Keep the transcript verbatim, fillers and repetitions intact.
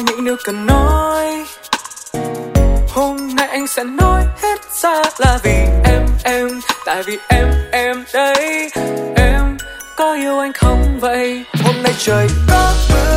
những điều cần nói. Hôm nay anh sẽ nói hết ra là vì em, em. Tại vì em, em đấy. Em có yêu anh không vậy? Hôm nay trời có mưa